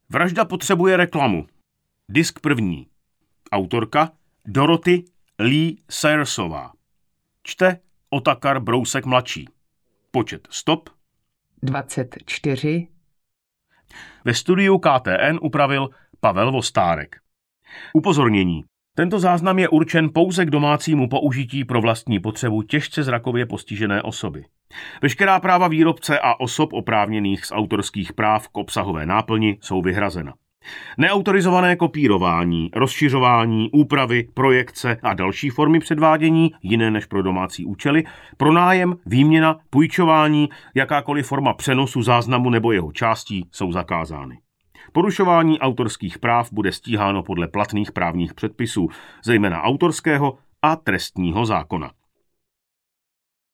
Vražda potřebuje reklamu. Disk první. Autorka Dorothy Lee Sayersová. Čte Otakar Brousek mladší. Počet stop 24. Ve studiu KTN upravil Pavel Vostárek. Upozornění. Tento záznam je určen pouze k domácímu použití pro vlastní potřebu těžce zrakově postižené osoby. Veškerá práva výrobce a osob oprávněných z autorských práv k obsahové náplni jsou vyhrazena. Neautorizované kopírování, rozšiřování, úpravy, projekce a další formy předvádění, jiné než pro domácí účely, pronájem, výměna, půjčování, jakákoliv forma přenosu záznamu nebo jeho částí jsou zakázány. Porušování autorských práv bude stíháno podle platných právních předpisů, zejména autorského a trestního zákona.